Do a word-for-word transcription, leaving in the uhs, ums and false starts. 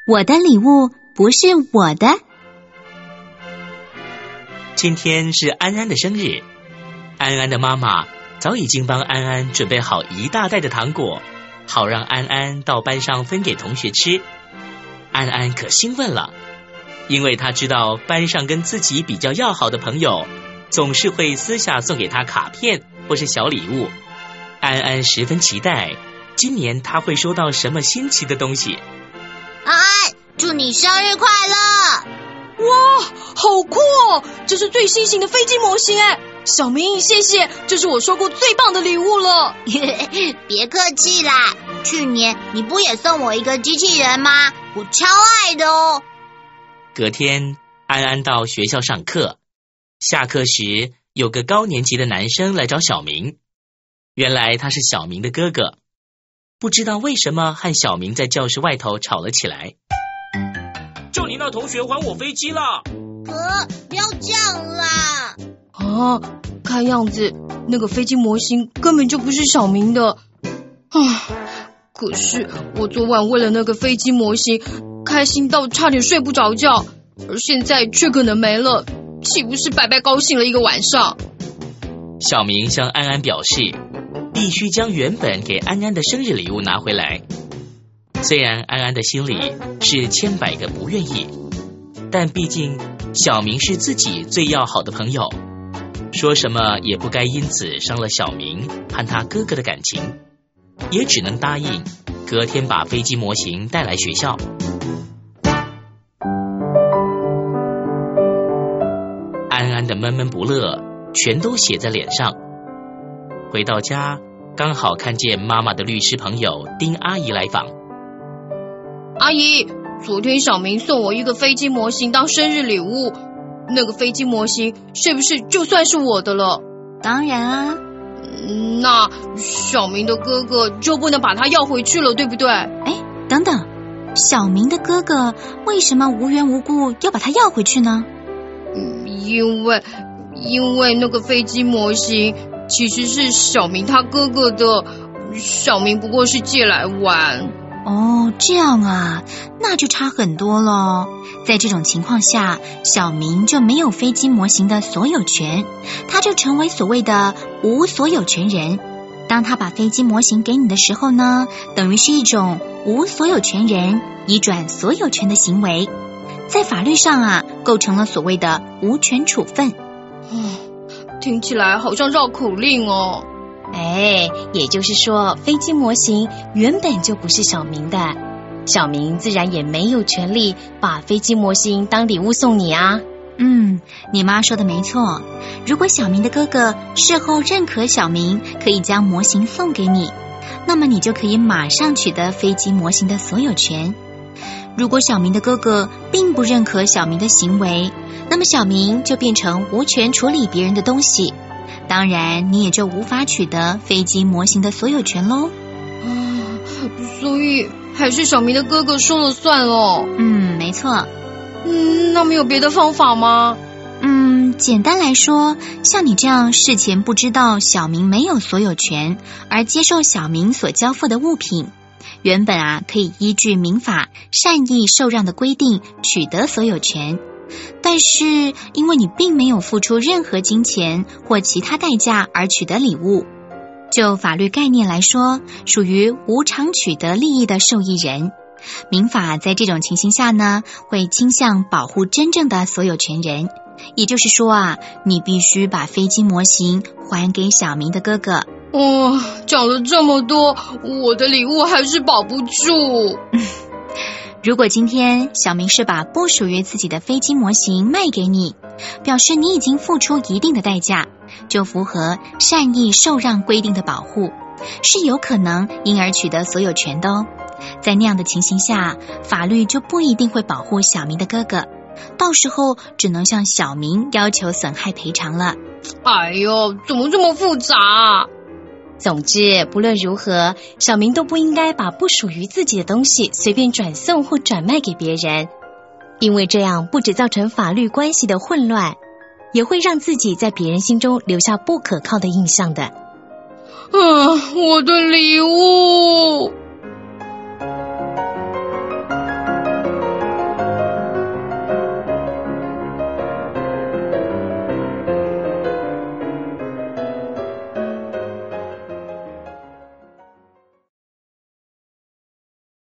我的礼物不是我的。 今天是安安的生日，安安的妈妈早已经帮安安准备好一大袋的糖果，好让安安到班上分给同学吃。安安可兴奋了，因为她知道班上跟自己比较要好的朋友总是会私下送给她卡片或是小礼物。安安十分期待今年她会收到什么新奇的东西。 安安，祝你生日快乐！ 哇，好酷哦！这是最新型的飞机模型哎，小明，谢谢，这是我收过最棒的礼物了。 别客气啦，去年你不也送我一个机器人吗？我超爱的哦。 隔天，安安到学校上课，下课时有个高年级的男生来找小明，原来他是小明的哥哥，不知道为什么和小明在教室外头吵了起来。 叫你那同学还我飞机啦！ 哥，不要这样啦！ 啊，看样子那个飞机模型根本就不是小明的。唉，可是我昨晚为了那个飞机模型开心到差点睡不着觉，而现在却可能没了，岂不是白白高兴了一个晚上？ 小明向安安表示必须将原本给安安的生日礼物拿回来。虽然安安的心里是千百个不愿意，但毕竟小明是自己最要好的朋友，说什么也不该因此伤了小明和他哥哥的感情，也只能答应隔天把飞机模型带来学校。安安的闷闷不乐全都写在脸上。回到家，刚好看见妈妈的律师朋友丁阿姨来访。 阿姨，昨天小明送我一个飞机模型当生日礼物，那个飞机模型是不是就算是我的了？ 当然啊。 嗯，那小明的哥哥就不能把它要回去了，对不对？ 哎，等等，小明的哥哥为什么无缘无故要把它要回去呢？ 嗯，因为因为那个飞机模型其实是小明他哥哥的，小明不过是借来玩。 哦，这样啊，那就差很多咯。在这种情况下，小明就没有飞机模型的所有权，他就成为所谓的无所有权人。当他把飞机模型给你的时候呢，等于是一种无所有权人移转所有权的行为，在法律上啊，构成了所谓的无权处分。 嗯，听起来好像绕口令哦。 哎，也就是说，飞机模型原本就不是小明的，小明自然也没有权利把飞机模型当礼物送你啊。 嗯，你妈说的没错。如果小明的哥哥事后认可小明可以将模型送给你，那么你就可以马上取得飞机模型的所有权。如果小明的哥哥并不认可小明的行为，那么小明就变成无权处理别人的东西，当然你也就无法取得飞机模型的所有权咯。 啊，所以还是小明的哥哥说了算哦。 嗯，没错。 嗯，那没有别的方法吗？ 嗯，简单来说，像你这样事前不知道小明没有所有权，而接受小明所交付的物品，原本啊可以依据民法善意受让的规定取得所有权。但是因为你并没有付出任何金钱或其他代价而取得礼物，就法律概念来说，属于无偿取得利益的受益人。民法在这种情形下呢，会倾向保护真正的所有权人。也就是说啊，你必须把飞机模型还给小明的哥哥。 哦，讲了这么多，我的礼物还是保不住。 如果今天小明是把不属于自己的飞机模型卖给你，表示你已经付出一定的代价，就符合善意受让规定的保护，是有可能因而取得所有权的哦。在那样的情形下，法律就不一定会保护小明的哥哥，到时候只能向小明要求损害赔偿了。 哎呦，怎么这么复杂啊？ 总之，不论如何，小明都不应该把不属于自己的东西随便转送或转卖给别人，因为这样不只造成法律关系的混乱，也会让自己在别人心中留下不可靠的印象的。 啊，我的礼物！